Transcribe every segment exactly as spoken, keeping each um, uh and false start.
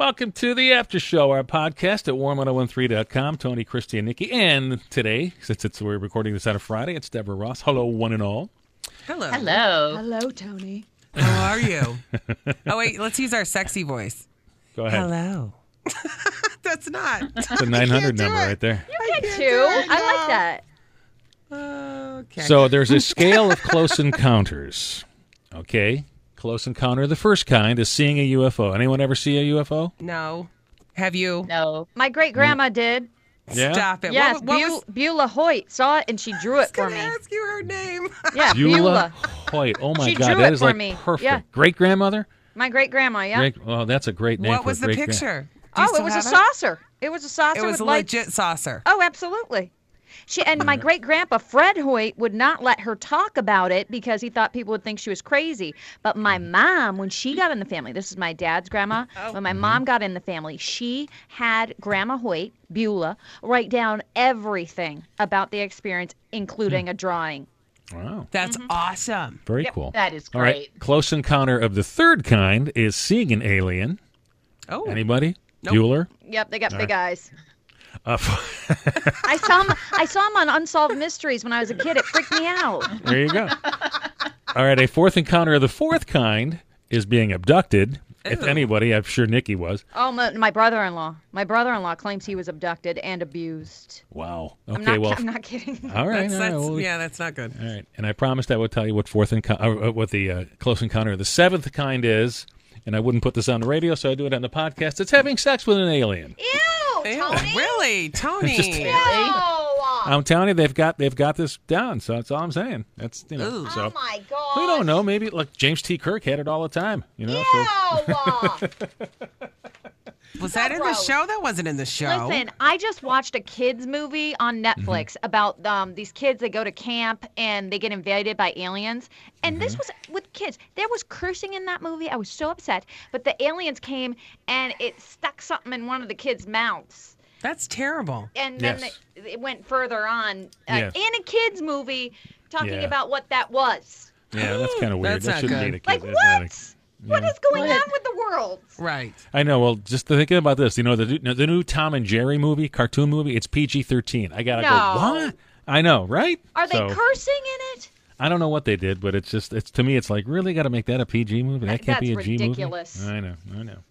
Welcome to the After Show, our podcast at warm ten thirteen dot com. Tony, Christy, and Nikki. And today, since it's we're recording this on a Friday, it's Deborah Ross. Hello, one and all. Hello. Hello. Hello, Tony. How are you? Oh, wait, let's use our sexy voice. Go ahead. Hello. That's not. It's a nine hundred number right there. You can too. I like that. Okay. So there's a scale of close encounters. Okay? Close encounter. The first kind is seeing a U F O. Anyone ever see a U F O? No. Have you? No. My great grandma did. Yeah? Stop it. Yes, What, what Beul- was, Beulah Hoyt saw it and she drew I was it for going to me. ask you her name. Yeah, Beulah Beulah. Hoyt. Oh, my She God. drew That it is for like me. perfect. Yeah. Great-grandmother? My great grandma, yeah. Great, oh, that's a great name What for was a the great-grand- picture? Do you Oh, it still was a have saucer. It was a saucer It was with a lights. legit saucer. Oh, absolutely. She and my great grandpa Fred Hoyt would not let her talk about it because he thought people would think she was crazy. But my mom, when she got in the family, this is my dad's grandma. Oh. When my mom got in the family, she had Grandma Hoyt, Beulah, write down everything about the experience, including a drawing. Wow. That's awesome. Very Yep. cool. That is All right. great. Close encounter of the third kind is seeing an alien. Oh. Anybody? Nope. Bueller? Yep, they got big eyes. Uh, I saw him. I saw him on Unsolved Mysteries when I was a kid. It freaked me out. there you go. All right. A fourth encounter of the fourth kind is being abducted. If Ew. anybody, I'm sure Nikki was. Oh, my, my brother-in-law. My brother-in-law claims he was abducted and abused. Wow. I'm Okay. not, well. I'm not kidding. All right. That's, all right, that's, well, we- yeah, that's not good. All right. And I promised I would tell you what fourth encounter, uh, what the uh, close encounter of the seventh kind is. And I wouldn't put this on the radio, so I do it on the podcast. It's having sex with an alien. Ew, Ew, Tony. really? Tony? Just- Ew. I'm telling you, they've got they've got this down. So that's all I'm saying. That's you know. Ooh. So Oh my god. we don't know. Maybe like James T. Kirk had it all the time. You know. So, Ew. Was that in the gross. show? That wasn't in the show. Listen, I just watched a kids movie on Netflix about um, these kids that go to camp and they get invaded by aliens. And this was with kids. There was cursing in that movie. I was so upset. But the aliens came and it stuck something in one of the kids' mouths. That's terrible. And then Yes. it, it went further on uh, Yes. in a kids movie talking Yeah. about what that was. yeah, that's kind of weird. That's that not shouldn't good. be the kid. Like That's not a- what? What is going on with the world? Right. I know. Well, just thinking about this, you know, the the new Tom and Jerry movie, cartoon movie, it's P G thirteen. I gotta No. go. What? I know, right? Are they So, cursing in it? I don't know what they did, but it's just it's to me, it's like really got to make that a P G movie. That can't be a That's G ridiculous. movie. I know. I know.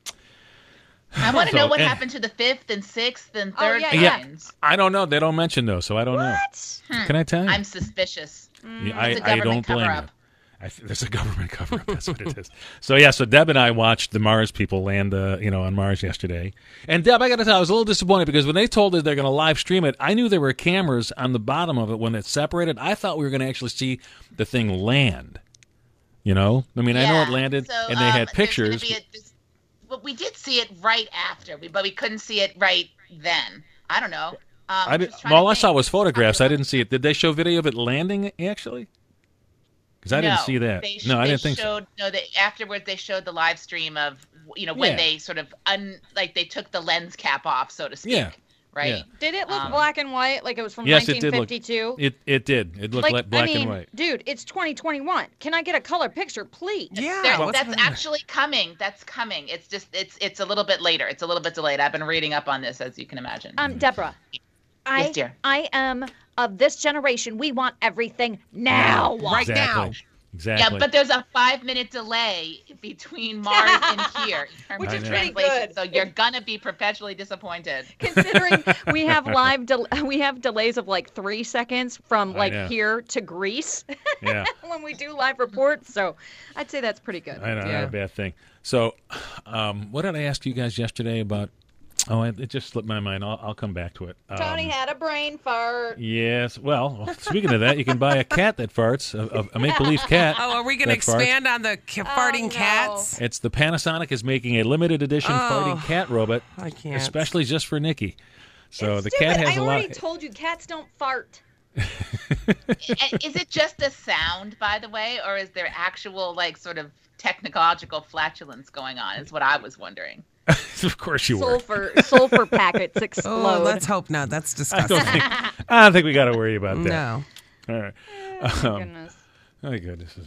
I want to So, know what eh. happened to the fifth and sixth and Oh, third yeah, yeah. kinds. I don't know. They don't mention those, so I don't What? know. Can I tell you? I'm suspicious. Yeah, I, It's a I don't government blame cover-up. you. I th- there's a government cover up. That's what it is. So yeah, so Deb and I watched the Mars people land, uh, you know, on Mars yesterday. And Deb, I got to tell, you, I was a little disappointed because when they told us they're going to live stream it, I knew there were cameras on the bottom of it when it's separated. I thought we were going to actually see the thing land. You know, I mean, I know it Yeah. landed, So, and they um, had there's gonna pictures. be a- this- But we did see it right after, we- but we couldn't see it right then. I don't know. Um, I did, just trying to all I saw think. was photographs. I After- didn't see it. Did they show video of it landing actually? Because I didn't No, see that. They, sh- no, I they didn't think so. showed, No, they, afterwards they showed the live stream of, you know, when Yeah. they sort of, un, like they took the lens cap off, so to speak. Yeah. Right? Yeah. Did it look Um, black and white like it was from Yes, it did nineteen look- fifty-two? It it did. It looked like, like black I mean, and white. dude, it's twenty twenty-one. Can I get a color picture, please? Yeah. There- what's that's going on? actually coming. That's coming. It's just it's it's a little bit later. It's a little bit delayed. I've been reading up on this, as you can imagine. Um, Deborah, I Yes, dear. I am of this generation. We want everything now. Right now. Exactly. Exactly. Yeah, but there's a five minute delay between Mars and here in terms Which of is pretty translation. good. So you're gonna be perpetually disappointed. Considering we have live del- we have delays of like three seconds from I like know. here to Greece yeah. when we do live reports. So I'd say that's pretty good. I know, Yeah. not a bad thing. So, um, what did I ask you guys yesterday about? Oh, it, it just slipped my mind. I'll, I'll come back to it. Um, Tony had a brain fart. Yes. Well, speaking of that, you can buy a cat that farts, a, a make-believe cat. Oh, are we going to that farts. expand on the ca- farting no. cats? It's the Panasonic is making a limited edition Oh, farting cat robot, I can't. especially just for Nikki. So It's the stupid. cat has I a already lot. told you cats don't fart. And is it just a sound, by the way, or is there actual like sort of technological flatulence going on? Is what I was wondering. Of course you were. Sulfur sulfur packets explode. Oh, let's hope not. That's I disgusting. don't think. I don't think we got to worry about that. No. All right. Oh, my Um, goodness. Oh, goodness is right.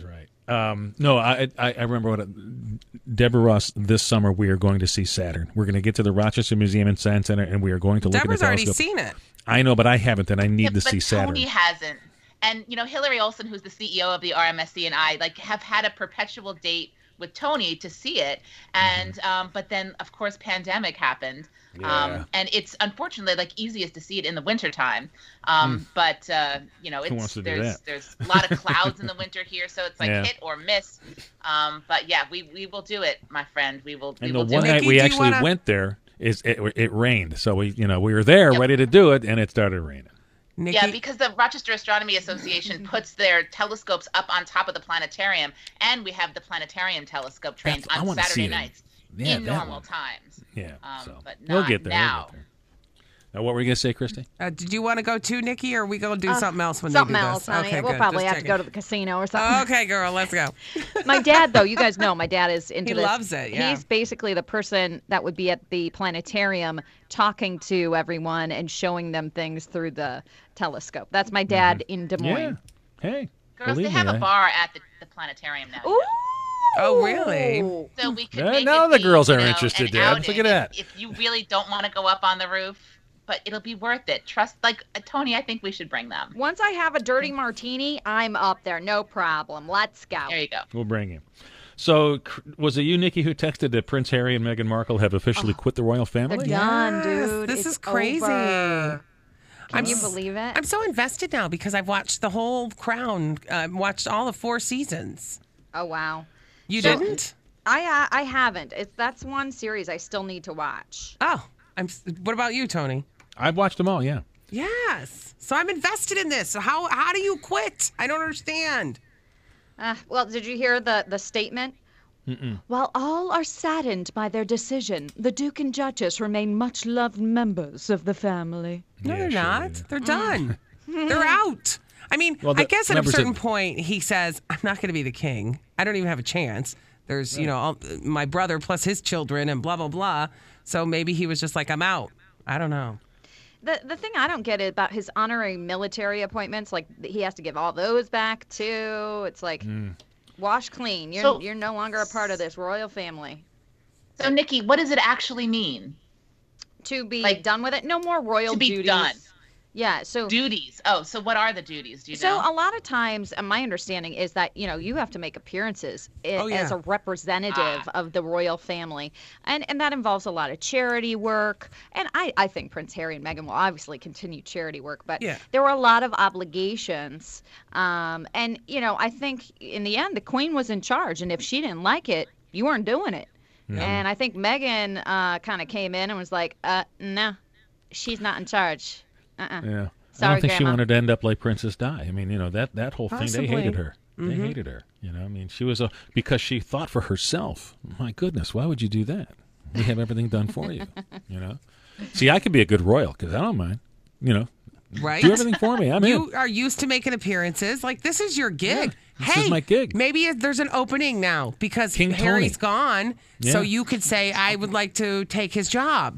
Um, no, I, I I remember what it, Deborah Ross. This summer we are going to see Saturn. We're going to get to the Rochester Museum and Science Center, and we are going to look Deborah's at the already telescope. seen it. I know, but I haven't, and I need Yeah, to but see Saturn. Tony hasn't. And, you know, Hillary Olsen, who's the C E O of the R M S C, and I, like, have had a perpetual date with Tony to see it. And, Mm-hmm. um, but then, of course, pandemic happened. Yeah. Um, and it's unfortunately, like, easiest to see it in the wintertime. Um, But, uh, you know, Hmm. Who it's wants to do there's that? there's a lot of clouds in the winter here, so it's like Yeah. hit or miss. Um, but, yeah, we, we will do it, my friend. We will, we And the will do one it. night Nikki, we do you actually wanna- went there is it, it rained, so we you know we were there Yep. ready to do it, and it started raining. Nikki, Yeah, because the Rochester Astronomy Association puts their telescopes up on top of the planetarium, and we have the planetarium telescope trains That's- I on wanna see Saturday it in- nights yeah, in that normal one. times. Yeah, Um, so but we'll not get there. now. We'll get there. Now, what were you gonna say, Christy? uh, did you want to go too, Nikki, or are we going to do Uh, something else when Something they do else, this? honey. Okay, we'll good. probably Just have to go to checking. the casino or something. Okay, girl, let's go. My dad, though, you guys know my dad is into He this. loves it, yeah. He's basically the person that would be at the planetarium talking to everyone and showing them things through the telescope. That's my dad in Des Moines. Yeah. Hey, Girls, believe they have me, a I- bar at the, the planetarium now. Ooh. Oh, really? So we could Yeah, make now it the be, girls you are know, interested, an Dad. Look outing at that. If, if you really don't want to go up on the roof, but it'll be worth it. Trust, like uh, Tony, I think we should bring them. Once I have a dirty martini, I'm up there. No problem. Let's go. There you go. We'll bring him. So, cr- was it you, Nikki, who texted that Prince Harry and Meghan Markle have officially quit the royal family? They're done, Yes, dude. this It's is crazy. over. Can I'm you s- believe it? I'm so invested now because I've watched the whole Crown, uh, watched all of four seasons. Oh, wow. You So- didn't? I uh, I haven't. It's that's one series I still need to watch. Oh, I'm. s- What about you, Tony? I've watched them all. Yeah. Yes. So I'm invested in this. So how how do you quit? I don't understand. Uh, well, did you hear the the statement? Mm-mm. While all are saddened by their decision, the Duke and Duchess remain much loved members of the family. No, Yeah, they're sure, not. yeah. They're done. They're out. I mean, Well, I the guess at a members of- certain point he says, "I'm not going to be the king. I don't even have a chance." There's, you know, all, my brother plus his children and blah blah blah. So maybe he was just like, "I'm out." I don't know. The the thing I don't get is about his honorary military appointments. Like he has to give all those back too. It's like wash clean. You're So- you're no longer a part of this royal family. So, Nikki, what does it actually mean? To be Like, done with it. No more royal to be duties. done. Yeah. So Duties. Oh, so what are the duties? Do you So know? a lot of times, uh, my understanding is that you know you have to make appearances i- Oh, yeah. as a representative Ah. of the royal family, and and that involves a lot of charity work. And I I think Prince Harry and Meghan will obviously continue charity work, but Yeah. there were a lot of obligations. Um, and you know I think in the end the Queen was in charge, and if she didn't like it, you weren't doing it. And I think Meghan uh, kind of came in and was like, uh, no, she's not in charge. Uh-uh. Yeah. I Sorry, don't think she Grandma. wanted to end up like Princess Di. I mean, you know, that, that whole thing, Possibly. they hated her. They hated her. You know, I mean, she was a, because she thought for herself. My goodness, why would you do that? We have everything done for you. You know? See, I could be a good royal because I don't mind. You know, Right? do everything for me. I'm You in. are used to making appearances. Like this is your gig. this hey, is my gig. Maybe there's an opening now because King Harry's Tony. gone. So Yeah. you could say, "I would like to take his job."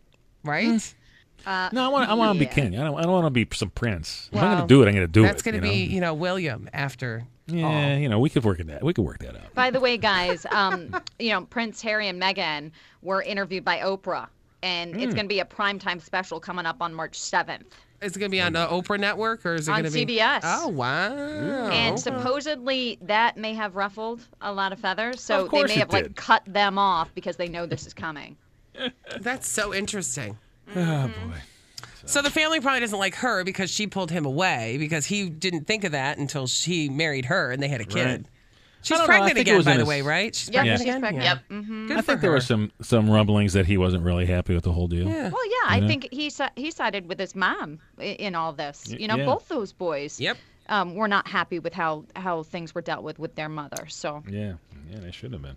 Right? Uh, No, I want. I want to yeah. be king. I don't. I don't want to be some prince. If I'm Well, going to do it, I'm going to do That's it. going to you be, know? you know, William after. Yeah, you know, we could work at that. We could work that out. By the way, guys, um, you know, Prince Harry and Meghan were interviewed by Oprah, and Hmm. it's going to be a primetime special coming up on March seventh. Is it going to be on the Oprah Network or is it On going to be C B S. Oh wow! And supposedly that may have ruffled a lot of feathers, so Of course they may it have like did. cut them off because they know this is coming. That's so interesting. Oh boy. So the family probably doesn't like her because she pulled him away because he didn't think of that until she married her and they had a kid. Right. She's I don't know, I pregnant think it again, was by in the his- way, right? She's Yep, pregnant she's again. pregnant. Yeah. Yep. Mm-hmm. Good I for think there her. were some some rumblings that he wasn't really happy with the whole deal. Yeah. Well, yeah, I You know? think he si- he sided with his mom i- in all this. Y- You know, yeah. both those boys Yep. um, were not happy with how how things were dealt with with their mother. So Yeah, yeah, they should have been.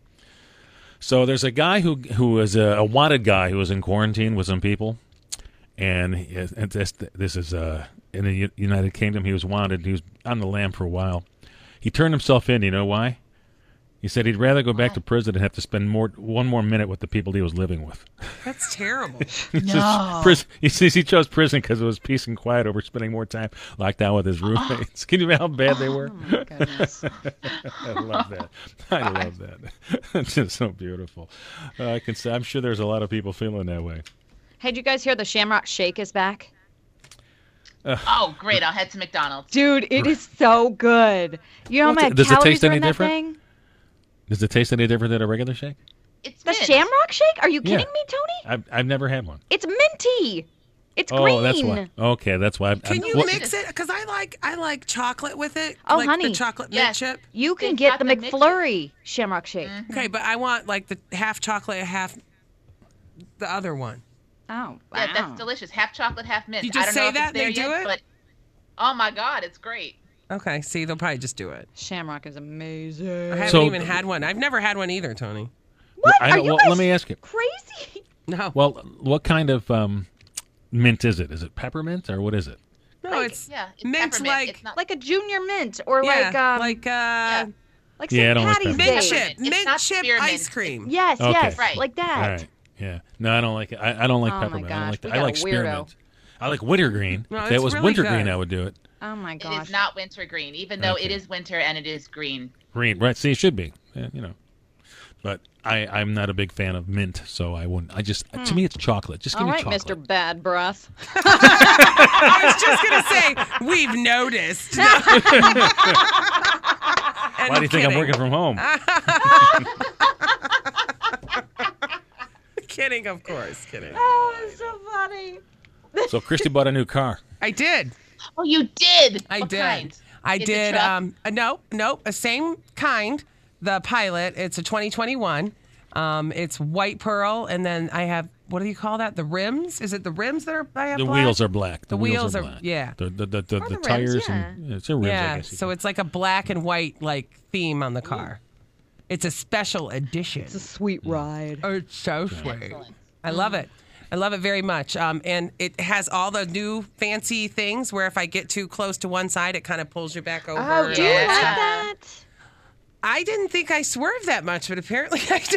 So there's a guy who who was a, a wanted guy who was in quarantine with some people, and, he, and this this is uh, in the U- United Kingdom. He was wanted. He was on the lam for a while. He turned himself in. You know why? He said he'd rather go back to prison and have to spend more one more minute with the people he was living with. That's terrible. It's just prison. He says he chose prison because it was peace and quiet over spending more time locked down with his roommates. Can you imagine how bad they were? Oh my goodness. I love that. I love that. It's just so beautiful. Uh, I can say, I'm sure there's a lot of people feeling that way. Hey, did you guys hear the Shamrock Shake is back? Oh, great. I'll head to McDonald's. Dude, it is so good. You know how What's many it- does it calories taste are any in that different? thing? Does it taste any different than a regular shake? It's The mint. Shamrock Shake? Are you Yeah. kidding me, Tony? I've, I've never had one. It's minty. It's Oh, green. that's why. Okay, that's why. I'm, Can I'm- you well, mix it? Because I like I like chocolate with it. Oh, like honey. the chocolate mint Yes. chip. You can They've get got the the mixes. McFlurry Shamrock Shake. Okay, but I want like the half chocolate, half the other one. Oh, wow. Yeah, that's delicious. Half chocolate, half mint. You I just don't know say if that it's there and they do yet, it? But oh my God, it's great. Okay, see, they'll probably just do it. Shamrock is amazing. I haven't So- even had one. I've never had one either, Tony. What? I Are don't- you well, guys let me ask you. crazy? No, Well, what kind of um, mint is it? Is it peppermint or what is it? no, Like, it's yeah, it's mint peppermint. like It's not, Like a junior mint or yeah, like um like uh, yeah. like Yeah, I Saint don't like Patty's peppermint. mint Day. chip, It's mint not chip spearmint. ice cream. Yes, Okay. yes, Right. like that. All right. Yeah. No, I don't like it. I, I don't like Oh my peppermint. I don't gosh, like we that. I got a like weirdo. spearmint. I like wintergreen. No, if it's it was really wintergreen, good. I would do it. Oh my it gosh. is not wintergreen, even though it Okay. is winter and it is green. Green, right? See, it should be. Yeah, you know. But I, I'm not a big fan of mint, so I wouldn't. I just to me, it's chocolate. Just give All me right, chocolate. Mister Bad Breath. I was just gonna say we've noticed. Why do you think I'm working from home? Kidding, of course, kidding. Oh, it's so funny. So Christy bought a new car. I did. Oh, you did. I What did. kind? I Is it did. truck? Um, uh, no, no, a same kind. The Pilot. It's a twenty twenty-one. Um, it's white pearl, and then I have what do you call that? The rims? Is it the rims that are? I have The black? wheels are black. The, The wheels are- black. yeah. The the the, the, Or the the rims, tires yeah. and yeah, it's a rims. I Yeah. guess you So could- it's like a black and white like theme on the car. It's a special edition. It's a sweet ride. Oh, it's so sweet. Excellent. I love it. I love it very much. Um, and it has all the new fancy things where if I get too close to one side, it kind of pulls you back over. Oh, and do you all like that Yeah. stuff. that? I didn't think I swerved that much, but apparently I do.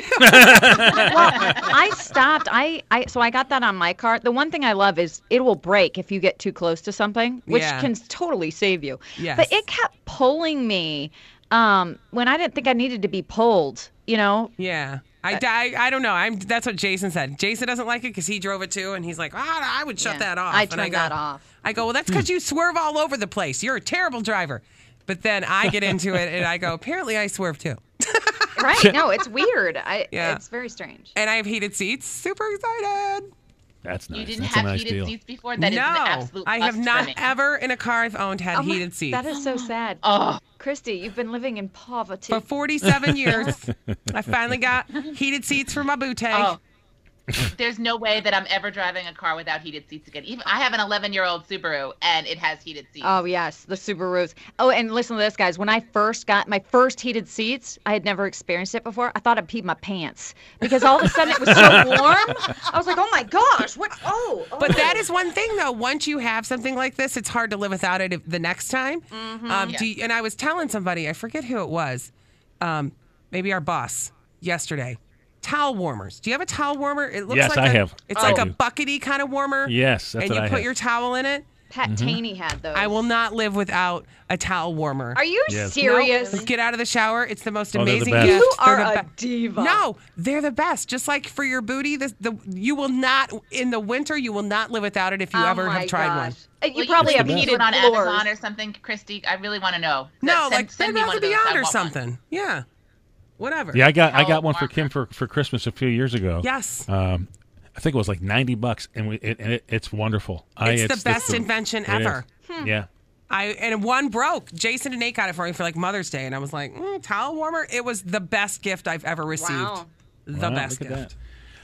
Well, I stopped. I, I so I got that on my car. The one thing I love is it will brake if you get too close to something, which Yeah. can totally save you. Yes. But it kept pulling me um, when I didn't think I needed to be pulled. You know, Yeah. I, I, I don't know. I'm. That's what Jason said. Jason doesn't like it because he drove it too, and he's like, ah, I would shut Yeah. that off. I And turned go, that off. I go, well, that's because you swerve all over the place. You're a terrible driver. But then I get into it, and I go, apparently I swerve too. right? No, it's weird. I Yeah. it's very strange. And I have heated seats. Super excited. that's nice. You didn't that's have a nice heated deal. seats before? That is no, an absolute I have must not for me. ever in a car I've owned had Oh my- heated seats. That is so sad. Oh, Christy, you've been living in poverty. For forty-seven years, I finally got heated seats for my bootay. oh. There's no way that I'm ever driving a car without heated seats again. Even I have an eleven-year-old Subaru, and it has heated seats. Oh yes, the Subarus. Oh, and listen to this, guys. When I first got my first heated seats, I had never experienced it before. I thought I'd peed my pants because all of a sudden it was so warm. I was like, oh my gosh, what? Oh, oh. But that is one thing, though. Once you have something like this, it's hard to live without it if- the next time. Mm-hmm. Um, Yeah. do you- and I was telling somebody, I forget who it was, um, maybe our boss yesterday. Towel warmers. Do you have a towel warmer? It looks Yes, like I a- have. It's I like a do. buckety kind of warmer. Yes, that's and what you I put have. your towel in it. Pat Taney had those. I will not live without a towel warmer. Are you Yes. serious? Nope. Get out of the shower. It's the most Oh, they're the amazing best. gift. You They're are the a be- diva. No, they're the best. Just like for your booty, the, the you will not in the winter. You will not live without it if you Oh ever my have tried one. gosh. Uh, You Well, probably you have can best. do heated it on floors. Amazon or something, Christy. I really want to know. No, Send- like send Bed me Bath one and of those. I Beyond or want one. something. Yeah, whatever. Yeah, I got I Towel got one for warmer. Kim for, for Christmas a few years ago. Yes. Um, I think it was like ninety bucks, and we it, and it, it's wonderful. I, It's the best the- invention it ever. is. Yeah. I and one broke. Jason and Nate got it for me for like Mother's Day, and I was like, mm, towel warmer. It was the best gift I've ever received. Wow. The Wow, best look at gift. that.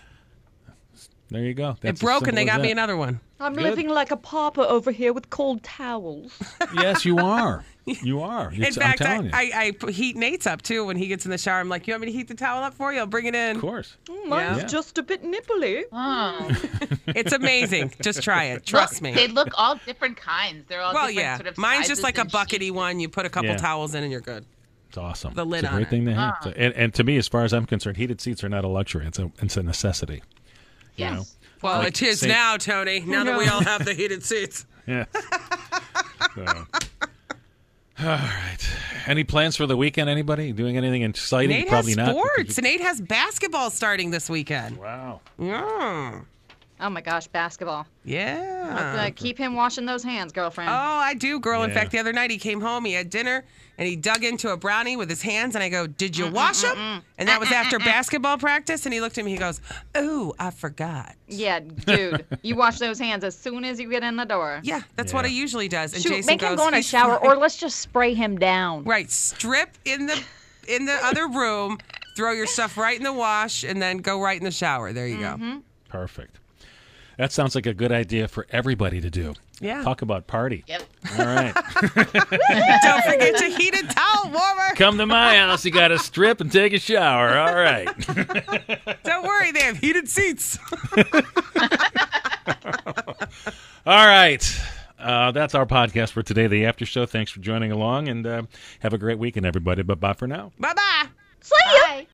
There you go. It That's as broke, and they simple as got me that. another one. I'm Good. living like a pauper over here with cold towels. Yes, you are. You are. In It's- fact, I'm I, telling you. I, I put- heat Nate's up too when he gets in the shower. I'm like, you want me to heat the towel up for you? I'll bring it in. of course. Mine's Yeah. just a bit nipply. Oh. It's amazing. Just try it. Trust me. They look all different kinds. They're all Well, different yeah. sort of Mine's sizes just like a and buckety shapes. one. You put a couple Yeah. towels in and you're good. It's awesome. The lid it's a on great it. thing to have. Ah. And, and to me, as far as I'm concerned, heated seats are not a luxury. It's a it's a necessity. You Yes. know? Well, Like it is Saint- now, Tony. Now that we all have the heated seats. Yeah. So. All right. Any plans for the weekend? Anybody doing anything exciting? Nate Probably has not. sports. Nate has basketball starting this weekend. Wow. Yeah. Oh my gosh, basketball. Yeah. Uh, keep him washing those hands, girlfriend. Oh, I do, girl. In Yeah. fact, the other night he came home, he had dinner, and he dug into a brownie with his hands, and I go, "Did you wash them?" And that was after basketball practice, and he looked at me, he goes, "Oh, I forgot." Yeah, dude. You wash those hands as soon as you get in the door. Yeah, that's what Yeah. he usually does. And Shoot, Jason make goes, him go in a "He's shower, fine." or let's just spray him down. Right, strip in the in the other room, throw your stuff right in the wash, and then go right in the shower. There you go. Perfect. That sounds like a good idea for everybody to do. Yeah. Talk about party. Yep. All right. Don't forget your heated towel warmer. Come to my house. You got to strip and take a shower. All right. Don't worry, they have heated seats. All right. Uh, that's our podcast for today, The After Show. Thanks for joining along, and uh, have a great weekend, everybody. Bye-bye for now. Bye bye. See ya. Bye.